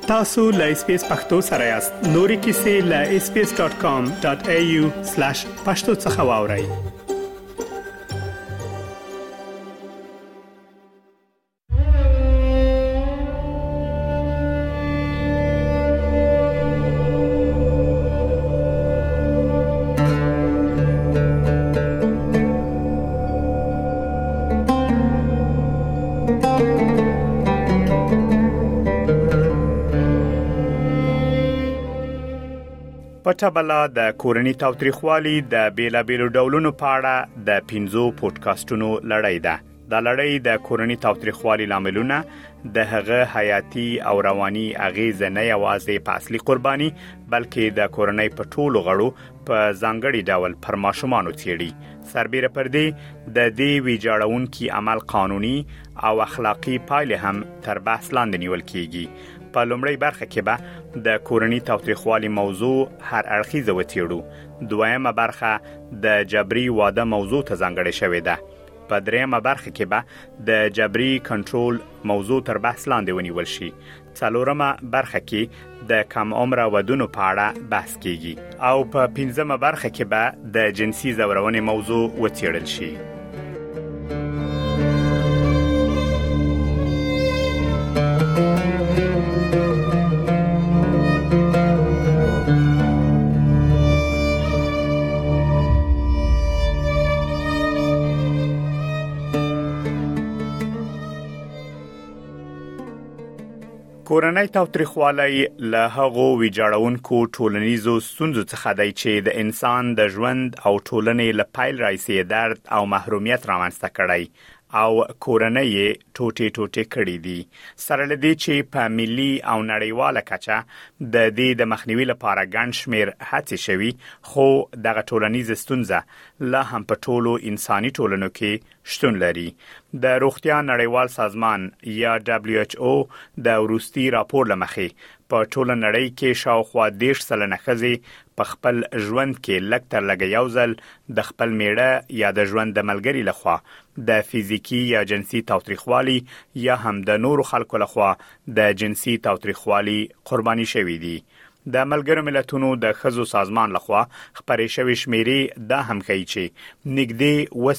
tasu.lspacepakhtosarayast nori kisi.sbs.com.au/pakhtosakhawauri. پټبلا د کورنی تاوتریخوالي د بیلابیلو ډولونو په اړه د 15 پودکاسټونو لړۍ ده. د لړۍ د کورنی تاوتریخوالي لاملونه د هغه حیاتي او رواني اغیزه نه یوازې په اصلي قرباني بلکې د کورنۍ په ټولو غړو په ځانګړي ډول پر ماشومانو تیری. سربېره پر دې د دې ویجاړونکي عمل قانوني او اخلاقی پایلې هم تر بحث لاندې نیول کیږي. په لومړی برخه کې به د کورنی تاوتریخوالي موضوع هر اړخیزه وڅېړو. دویمه برخه د جبري واده موضوع ته ځانګړې شوې ده. په دریمه برخه کې به د جبري کنټرول موضوع تر بحث لاندې ونیول شي. څلورمه برخه کې د کم عمره ودونو په اړه بحث کیږي او په پنځمه برخه کې به د جنسي ځورونې موضوع وڅېړل شي. کورنۍ تاوتریخوالی له هغو ویجاړونکو ټولنیزو ستونزو څخه دی چې د انسان د ژوند او ټولنې له پیل راځي درد او محرومیت رامنځته کړي او کورنۍ ټوټې کړي دي. سره لدی چې په ملي او نړیواله کچه د دې د مخنیوي لپاره ګڼ شمېر هڅې شوي، خو دغه ټولنیز ستونزه لا هم په ټولو انساني ټولنو کې شتون لري. د روغتیا نړیوال سازمان یا WHO د وروستي راپور لمخې په ټوله نړۍ کې شاوخوا 10% ښځې په خپل ژوند کې لږ تر لږه یو ځل د خپل میړه یا د ژوند د ملګري لخوا د فزیکی یا جنسي تاوتریخوالي یا هم د نورو خلکو لخوا د جنسي تاوتریخوالي قرباني شوي دي. د ملګرو ملتونو د ښځو سازمان لخوا خپرې شوې شمیرې دا هم ښیي چې نږدې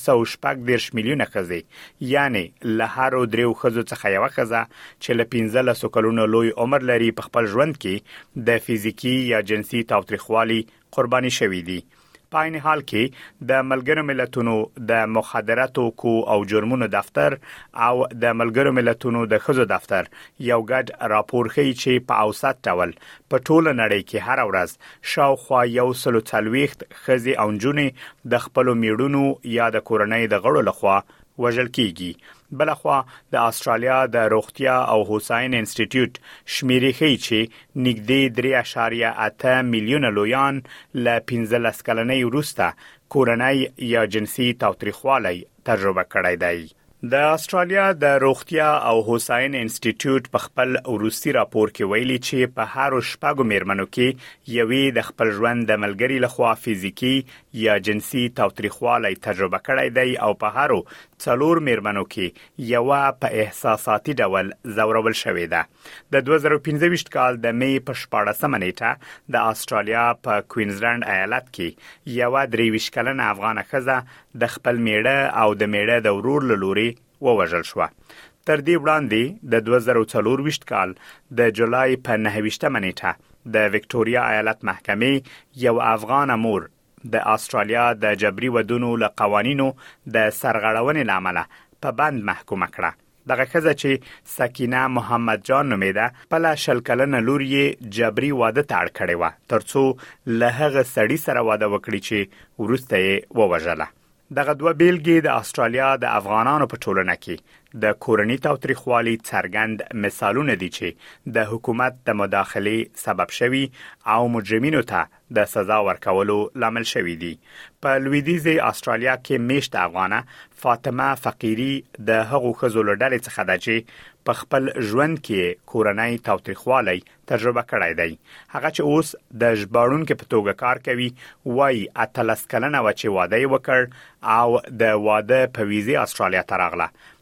214 میلیونه ښځې، یعنی له هرو 3 ښځو څخه یوه ښځه چې له 15 کلونو لوی عمر لري په خپل ژوند کې د فزیکی یا جنسي تاوتریخوالي قرباني شوي دي. په عین حال کې د ملګرو ملتونو د مخدره توکو او جرمونو دفتر او د ملګرو ملتونو د ښځو دفتر یو ګډ راپور ښیي چې په اوسط ډول په ټوله نړۍ کې هر ورځ شاوخوا 140 ښځې او نجونې د خپلو میړونو یا د کورنۍ د غړو لخوا وژل کیږي. بلخوا د استرالیا د روغتیا او هوساینې انسټیټیوټ شمیرې ښیي چې نږدې 3.8 میلیونه لویان له 15 کلنۍ وروسته کورنۍ یا جنسي تاوتریخوالی تجربه کړی دی. د استرالیا د روغتیا او هوساینې انسټیټیوټ په خپل وروستي راپور کې ویلي چې په هر شپږو میرمنو کې یوې د خپل ژوند د ملګري لخوا فزیکی یا جنسي تاوتریخوالی تجربه کړی دی او په هر 4 میرمنو کې یوه په احساساتي ډول ځورول شوې ده. د 2015 کال د می په 14 نیټه د استرالیا په کوینزلند ایالت کې یوه 23 کلنه افغانه ښځه د خپل میړه او د میړه د ورور له لوري ووژل شوه. تر دې وړاندې د 2024 کال د جولای په 29 نیټه د وکټوريا ایالت محکمې یو افغان مور د استرالیا د جبري ودونو له قوانینو د سرغړونې لامل په بند محکومه کړه. دغه ښځه چې سکینه محمد جان نومیده په 20 کلنه لور یې جبري واده ته اړ کړې و ترڅو له هغه سړي سره واده وکړي چې وروسته یې ووژله. دغه دوه بیلګې د استرالیا د افغانانو په ټولنه کې د کورنی تاوتریخوالي څرګند مثالونه دي چې د حکومت د مداخلې سبب شوي او مجرمینو ته د سزا ورکولو لامل شوي دي. په لویدیځه استرالیا کې میشت افغانه فاطمه فقیری د هغو ښځو له ډلې څخه ده چې په خپل ژوند کې کورنۍ تاوتریخوالی تجربه کړی دی. هغه چې اوس د ژباړونکو په توګه کار کوي وایي 18 کلنه و چې واده وکړ او د واده په ویزه استرالیا ته راغله.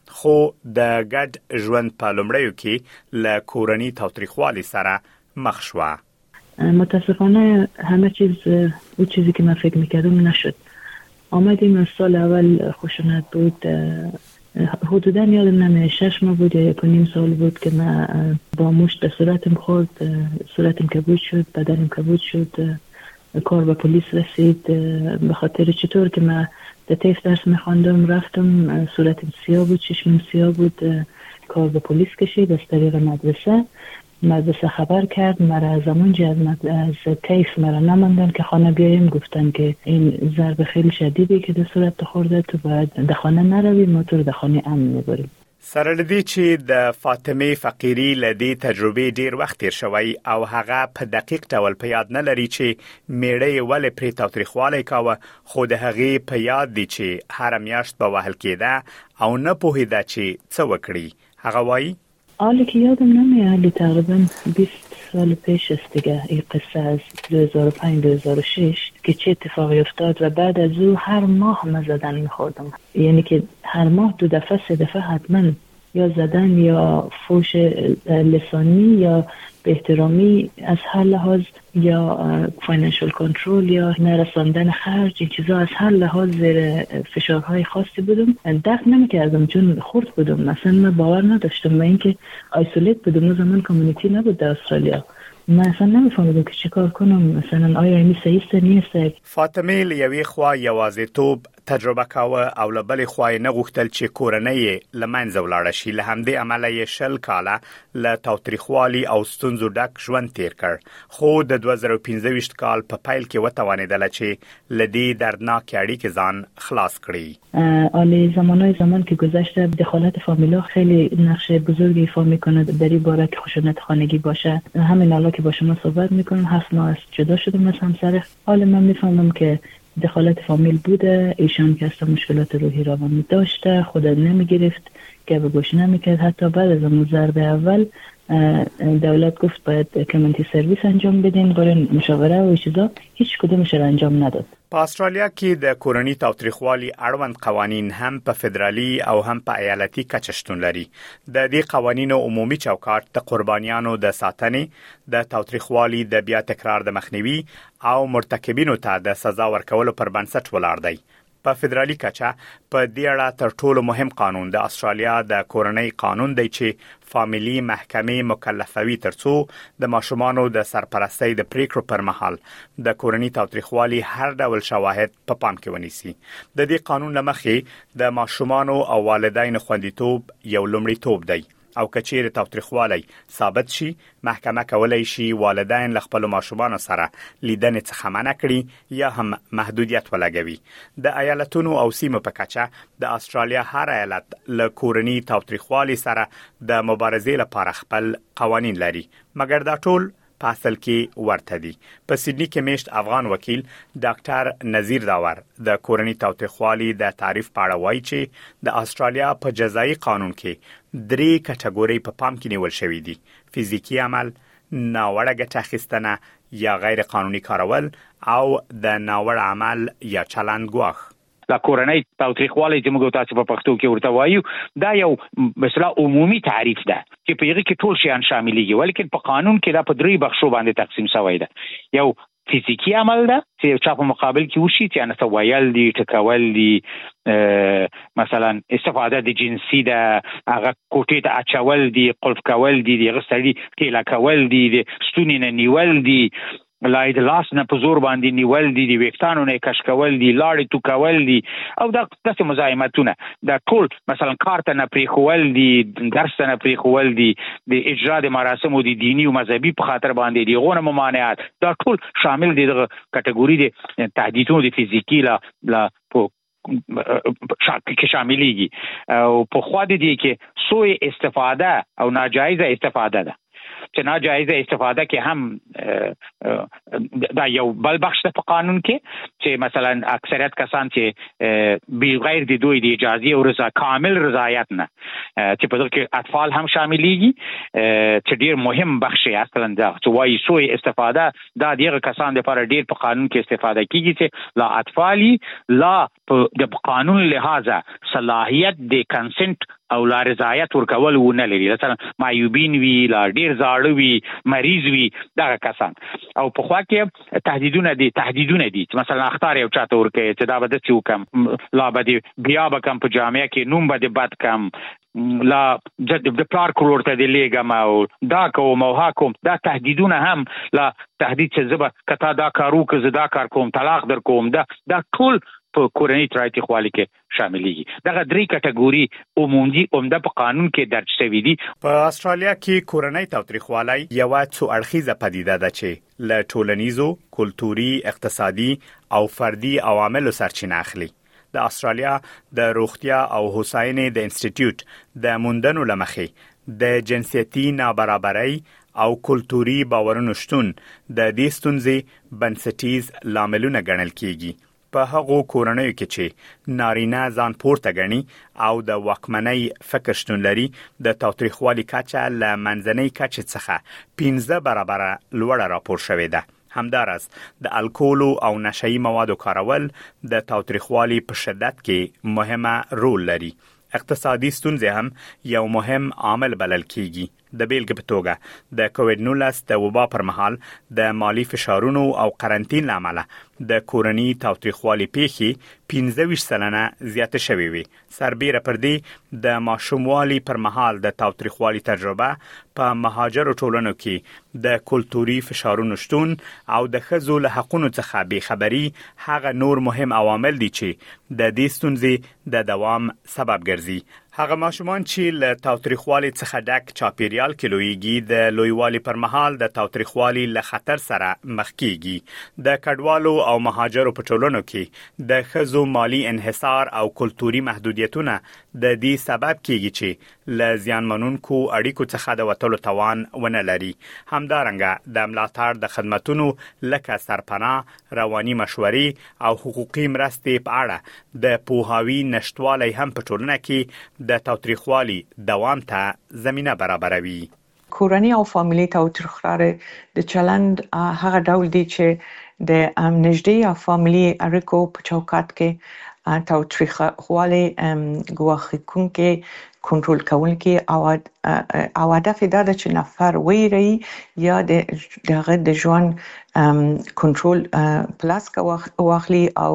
خو د ګډ ژوند په لومړیو کې له کورنۍ تاوتریخوالي سره مخ شو. متاسفانه همه چیز اون چیزی که من فکر میکردم نشد. آمدیم سال اول خشونت بود، حدودا یادم نمیاد 6 ماه بود یا 1.5 سال بود که من با مشت به صورتم خورد، صورتم کبود شد، بدنم کبود شد، کار به پلیس رسید به خاطر چطور که من در طیف درس میخواندم رفتم صورتم سیاه بود، چشمم سیاه بود، کار به پلیس کشید از طریق مدرسه خبر کرد مرا از همونجا از طیف مرا نماندن که خانه بیایم، گفتن که این ضربه خیلی شدیدی که در صورت خورده تو باید در خانه نروی، ما تو در خانه امن میبریم. سره لدی چې د فاطمه فقیری لدی تجربه ډیر وخت تیر شوی او هغه په دقیق ډول په یاد نه لري چې میړه ولې پرې تاوتریخوالی کاوه، خو د هغې په یاد دی چې هر میاشت به وهل کېده او نه پوهېده چې څه وکړي. هغه وایي حالی که یادم نمیاد تقریبا 20 سال پیش است دیگه این قصه از 2005-2006 که چه اتفاقی افتاد و بعد از او هر ماه من زدن میخوردم، یعنی که هر ماه 2 دفعه 3 دفعه حتما یا زدن یا فوش لسانی یا به احترامی از هر لحاظ یا فاینانشل کنترل یا نرساندن خرج، این چیزا از هر لحاظ زیر فشارهای خاصی بودم. درک نمیکردم چون خرد بودم، مثلا من باور نداشتم و اینکه آیسولیت بودم. اون زمان کامیونیتی نبود در استرالیا، من اصلا نمیفهمیدم که چه کار کنم، مثلا آیا این صحیح نیست. فاطمه لیوی خوا یوازیتوب تجربه کاوه او له بلې خوا نه غوښتل چې کورنۍ له منځه ولاړه شي. له همدې امله یې 20 کاله له تاوتریخوالي او ستونزو ډک ژوند تیر کړ، خو د 2015 کال په پیل کې وتوانېدله چې له دې دردناکې اړیکې ځان خلاص کړي. زمان که گذشته دخالت فامیلا خیلی نقش بزرگی ایفا میکنه در این باره که خشونت خانگی باشه. همین الان که با شما صحبت میکنم 7 ماه است جدا شدم از همسرم، حالا من میفهمم که دخالت فامیل بوده، ایشان که اصلا مشکلات روحی روانی داشته، خودت نمیگرفت، گپ گوش نمیکرد. حتی بعد از اون ضربه اول دولت گفت باید کمیونیتی سرویس انجام بدین، برین مشاوره و چیزا، هیچ کدومش را انجام نداد. په استرالیا کې د کورنۍ تاوتریخوالي اړوند قوانین هم په فدرالي او هم په ایالتي کچه شتون لري. د دې قوانینو عمومي چوکاټ د قربانیانو د ساتنې، د تاوتریخوالي د بیا تکرار د مخنیوي او مرتکبینو ته د سزا ورکولو پر بنسټ ولاړ دی. په فدرالي کچه په دې اړه تر ټولو مهم قانون د استرالیا د کورنۍ قانون دی چې فامیلی محکمې مکلفوي ترڅو د ماشومانو د سرپرستۍ د پریکړو پر مهال د کورنۍ تاوتریخوالي هر ډول شواهد په پام کې ونیسي. د دې قانون لمخې د ماشومانو او والدینو خوندیتوب یو لومړیتوب دی او کچیر تاوتریخوالی ثابت شي، محکمه کولای شي والدین له خپل ماشومان سره لیدنې څخه منع کړي یا هم محدودیت ولګوي. د ایالتونو او سیمو په کچه د استرالیا هر ایالت له کورنۍ تاوتریخوالی سره د مبارزې لپاره خپل قوانین لري، مګر دا ټول په اصل کې ورته دي. په سیدنی کې میشت افغان وکیل ډاکټر نذیر داور د کورنۍ تاوتریخوالي د تعریف په اړه وایي چې د استرالیا په جزایي قانون کې 3 کټګورۍ په پام کې نیول شوې دي: فزیکی عمل، ناوړه ګټه اخیستنه یا غیر قانوني کارول او د ناوړه عمل یا چلند ګواښ. دا کورنۍ تاوتریخوالی چې موږ تاسو په پښتو کې ورته وایو دا یو مثلا عمومي تعریف ده چې په هغه کې ټول شیان شاملېږي، ولیکن په قانون کې دا په 3 بخشو باندې تقسیم شوی ده. یو فزیکی عمل ده چې چا په مقابل کې وشي، چې ان سوایل دي، ټکول دي، مثلا استفاده د جنسي ده، هغه کوټې ته اچول دي، قلف کول دي، دغه سړي ټیلا کول دي، ستونی نه نیول دي، لای د لاس نه په زور باندې نیول دي، د ویښتانو نه کش کول دي، لاړې تو کول دي، او دا داسې مزاحمتونه دا ټول مثلا کار ته نه پریښول دي، درس ته نه پریښول دي، د اجرا د مراسمو د دینی او مذهبي په خاطر باندې دي غونه ممانعات، دا ټول شامل دي دغه کټګوري د تهدیدونو د فزیکی لا کې شاملېږي. او په خوا دي کې سوء استفاده او ناجایزه استفاده ده چې ناجایزه استفاده کې هم دا یو بل بخش په قانون کې چې مثلا اکثریت کسان چې بغیر د دوی د اجازه او رضا کامل رضایت نه چې په دغه کې اطفال هم شاملېږي چې ډیر مهم بخش یې اصلا دا چې وایي سوء استفاده دا دغه کسان لپاره ډیر په قانون کې استفاده کیږي چې لا اطفالي لا د قانون لحاظه صلاحیت د کنسنت او لا رضایت ورکول ونه لري، مثلا معیوبین وی، لا ډیر زاړه وي، مریض وي، دغه کسان. او په خوا کې تهدیدونه دي چې مثلا اختار یو چاته ورکړي چې دا به د څوکم لا به بیا به کم په جامعه کې نوم به بد کم لا د پلار کور ته د لیګم او دا کوم او ها کوم، دا تهدیدونه هم لا تهدید چې زبر کته دا کارو که زدا کار کوم طلاق در کوم، دا ټول په کورنۍ تاوتریخوالي کې شاملېږي. دغه درې کټګوري عمومي عمده په قانون کې درج شوي دي. په استرالیا کې کورنۍ تاوتریخوالي یو څو اړخیزه پدیده ده چې له ټولنیزو، کلتوري، اقتصادي او فردي عواملو سرچینه اخلي. د استرالیا د روغتیا او هوساینې د انسټیټیوټ د موندنو لمخې د جنسیتي نابرابرۍ او کلتوري باورونو شتون د دې ستونزې بنسټیز لاملونه ګڼل کیږي. په هغو کورنیو کې چې نارینه ځان پورته ګڼي او د واکمنۍ فکر شتون لري، د تاوتریخوالي کچه له منځنۍ کچې څخه 15 برابره لوړه راپور شوې ده. همدارس د الکول او نشه‌ای موادو کارول د تاوتریخوالي په شدت کې مهمه رول لري. اقتصادي ستونزې هم یو مهم عامل بلل کیږي. د بیلګې په توګه د کووډ-19 د وبا پر مهال د مالی فشارونو او قرنټین لامل د کورنۍ تاوتریخوالي پیښې 15% زیاته شوې وي. سربېره پر دې د ماشوموالي پر مهال د تاوتریخوالي تجربه په مهاجرو ټولنو کې د کلتوري فشارونو شتون او د ښځو له حقوقو څخه بې خبري هغه نور مهم عوامل دي چې د دې ستونزې د دوام سبب ګرځي. هغه ماشومان چې له تاوتریخوالي څخه ډک چاپیریال کې لویږي د لویوالي پر مهال د تاوتریخوالي له خطر سره مخ کیږي. د کډوالو او مهاجرو په ټولنو کې د ښځو مالی انحصار او کلتوري محدودیتونه د دې سبب کیږي چې له زیانمنونکو اړیکو څخه د وټولو توان ونه لري. همدارنګه د ملاتړ د خدماتونو لکه سرپناه، رواني مشورې او حقوقي مرستې په اړه د پوهاوي نشټوالی هم په ټولنه کې د تاوتریخوالي دوام ته زمينه برابروي. کورنۍ او فامیلی تاوتریخوالي د چلند هغه ډول دی چې د نږدې او فامیلی اړیکو په چوکاټ کې تاوتریخوالي ګواښ کوونکې کنټرول کوونکې او هدف دا ده چې نفر ویری یا د ژوند کنټرول پلاس واخلي او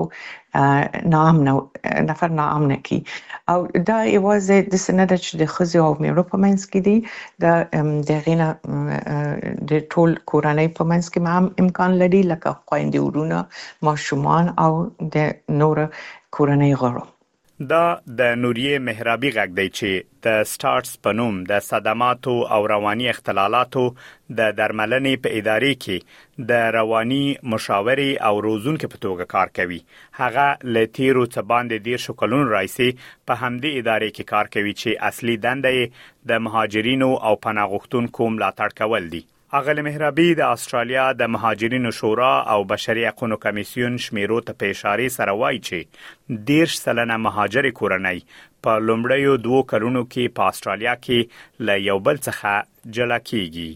نفر ناامنه کی. او دا یوازې د سند چې د ښځو او میړو په منځ کې دي، د غینا د ټول کورنۍ په منځ کې هم امکان لري، لکه خويندې، ورونه، ماشومان او د نور کورنۍ غړو. دا د نوریه مهرابي غږ دی چې د سټارټس په نوم د صدماتو او رواني اختلالاتو د درملنې په ادارې کې د رواني مشاوري او روزونکو په توګه کار کوي. هغه له تیرو څه باندې 10 کلونو راځي په همدې ادارې کې کار کوي چې اصلي دنده د مهاجرینو او پناه غوښتونکو ملاتړ کول دي. اغل مهرابي د استرالیا د مهاجرینو شورا او بشري حقوقو کمیسیون شمیرو ته په اشاره سره وایي چې 10% مهاجر کورنۍ په لومړیو 2 کلونو کې په استرالیا کې له یو بل څخه جلا کیږي.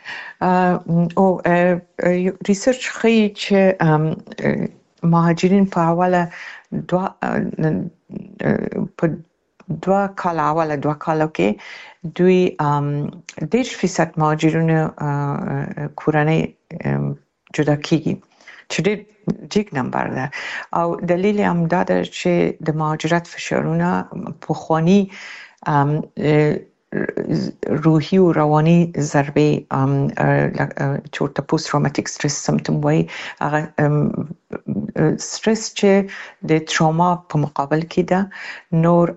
ریسرچ ښيي چې مهاجرین په حواله 2 کالو کې دوی 10% مهاجرینو کورنۍ جدا کیږي، چې ډېر جګ نمبر ده. او دلیل هم دا ده چې د مهاجرت فشارونه پخوانی روحي او رواني ضربې چورته پوست تروماتیک سټرس سمپټم وای، هغه سټرس چې د تروما په مقابل کې ده، نور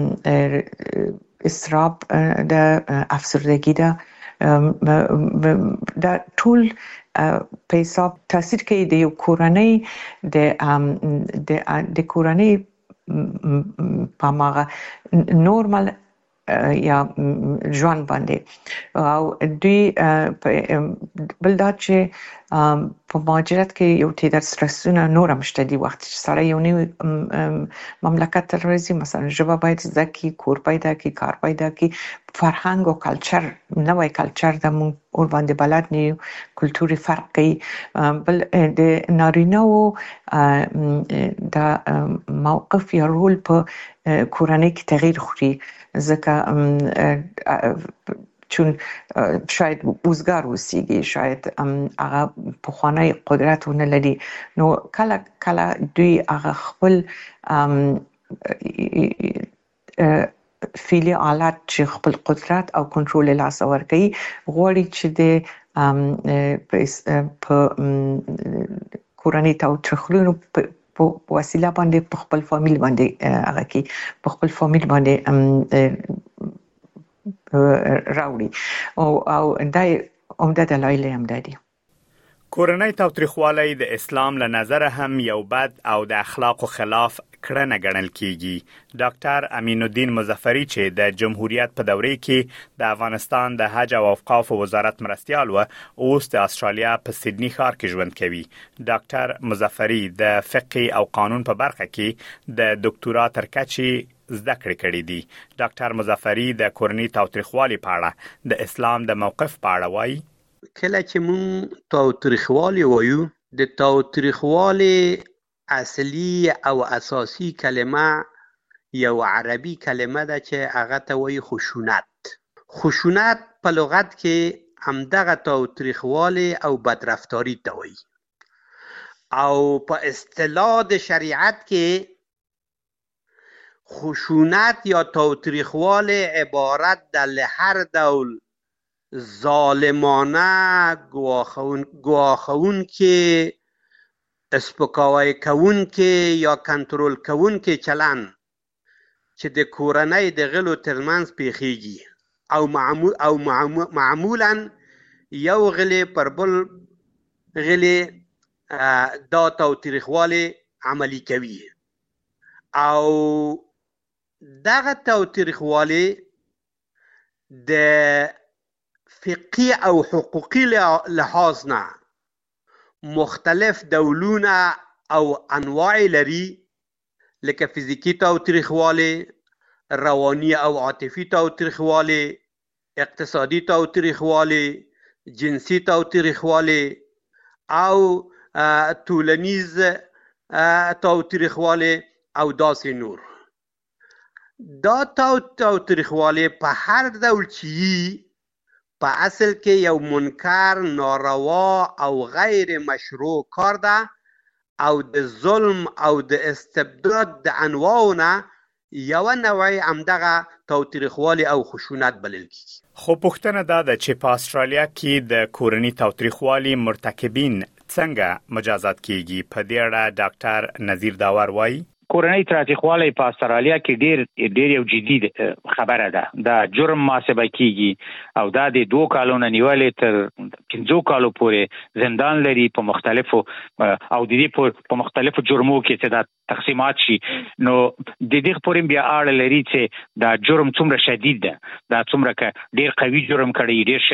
استراب د افسردگی ده، دا ټول په حساب تاثیر کوي د یو کورنۍ د کورنۍ په ماغه نورمال یا ژوند باندې. او دوی بل دا چې په مهاجرت کې یو تیدر سترسونه نور هم شته دي. وخت چې سړی یو نوی مملکت ته راځي، مثلا ژبه باید زده کړي، کور پیدا کړي، کار پیدا کړي، فرهنګ او کلچر، نوی کلچر د مونږ اور باندې بلد نه یو، کلتوري فرق کوي. بل د نارینه‌و د موقف یا رول په کورنۍ کې تغییر خوري، ځکه چون شاید اوزګار اوسېږي، شاید هغه پخوانی قدرت ونه لري، نو کله کله دوی هغه خپل فعلي آلات چې خپل قدرت او کنټرول له لاسه ورکوي غواړي چې د په کورنۍ تاوتریخولو په وسیله باندې په خپل فامیل باندې هغه کې په خپل فامیل باندې راوړي او دای عمده دلایل هم دي. کورنۍ تاوتریخوالی د اسلام له نظره هم یو بد او د اخلاقو خلاف کړنه ګڼل کیږي. ډاکټر امین الدین مظفری چې د جمهوریت په دوره کې د افغانستان د حج او اوقاف وزارت مرستیال و، اوس د استرالیا په سیدنی ښار کې ژوند کوي. ډاکټر مظفری د فقه او قانون په برخه کې د ډاکټورا تر کچې زده کړې کړې دي. ډاکټر مظفری د کورنۍ تاوتریخوالي په اړه د اسلام د موقف په اړه وایي. کله چې مون تاوتریخوالي وایو، د تاوتریخوالي اصلي او اساسي کلمه یو عربي کلمه ده چې هغه ته وایي خشونت. خشونت په لغت کې همدغه تاوتریخوالي او بدرفتاری ته وایي، او په اصطلاح د شریعت کې خشونت یا تاوتریخوالي عبارت ده له هر ډول ظالمانه ګواښون کې اسپکاوی کون کې یا کنټرول کون کې چلن چې د کورنۍ د غلو ترمنځ پیښیږي او معمولا یو غلی پر بل غلی دا تاوتریخوالی عملی کوي، او دغه تاوتریخوالی د فقهي او حقوقي لحاظ نه مختلف ډولونه او انواع لري، لکه فزیکی تاوتریخوالی، روانی او عاطفي تاوتریخوالی، اقتصادي تاوتریخوالی، جنسي تاوتریخوالی او ټولنیز تاوتریخوالی او داسې نور. دا تاوتریخوالی په هر ډول چې په اصل کې یو منکر، ناروا او غیر مشروع کار ده، او د ظلم او د استبداد د انواعونه یو نوعی همدغه تاوتریخوالی او خشونت بلل کیږي. خو پوښتنه دا ده چې په استرالیا کې د کورنۍ تاوتریخوالي مرتکبین څنګه مجازات کیږي. په دې اړه ډاکټر نذیر داور وایي. کورنۍ تاوتریخوالی په استرالیا کې ډیر یو جدي خبره ده. دا جرم محاسبه کیږي او دا د 2 کالو نه نیولې تر 15 کالو پورې زندان لري په مختلفو او د دې په مختلفو جرمو کې چې دا تقسیمات شي. نو د دې پورې بیا اړه لري چې دا جرم څومره شدید ده، دا څومره ک ډیر قوي جرم کړي، ډیر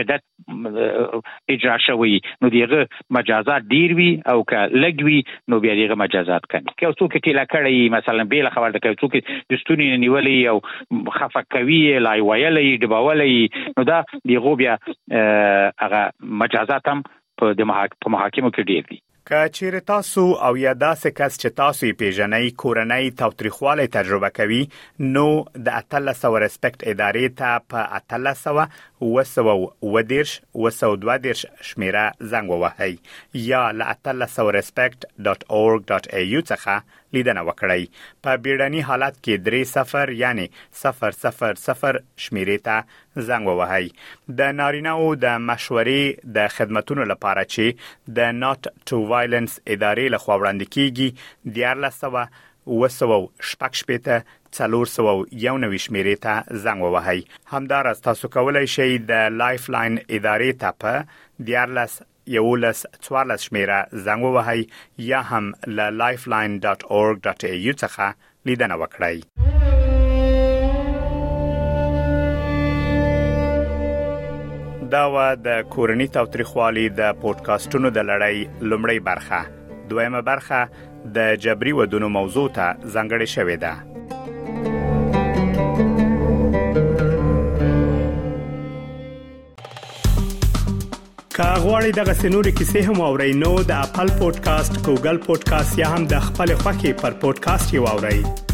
شدت اجرا شوی، نو دغه مجازات ډیر وي، او ک لګوي نو بیا دغه مجازات کوي. که څوک ټیلا کړي مثلا بیل خبر ده، که څوک د ستونی نیولې او خفه کوي، لای ویلې ډبولې، نو دا دغه بیا هغه مجازات هم په محاکمو کې ډیر دي. که چیرې تاسو او یا داسې کس چې تاسو یې پیژنئ کورنۍ تاوتریخوالی تجربه کوي، نو د 1800 ریسپیکټ ادارې ته په 1800 شمیره زنګ ووهئ یا له 1800respect.org.au څخه لیدنه وکړئ. په بیړني حالت کې 30 یعنی 000 شمیرې ته زنګ ووهئ. د نارینه‌و د مشورې د خدماتونو لپاره چې د Not to Violence ادارې لخوا وړاندې کیږي 1400 491 شمیرې ته زنګ ووهئ. همداراز تاسو کولی شئ د لایف لاین ادارې ته په 14 شمیره زنګ ووهئ یا هم له lifeline.org.au څخه لیدنه وکړئ. دا و د کورنۍ تاوتریخوالي د پودکاسټونو د لړۍ لومړی برخه. دویمه برخه د جبري ودونو موضوع ته ځانګړې شوې ده. که غواړئ دغه سنوري کیسې هم اورئ نو د خپل پودکاسټ، ګوګل پودکاسټ یا هم د خپل خوښي پر پودکاسټ یو اورئ.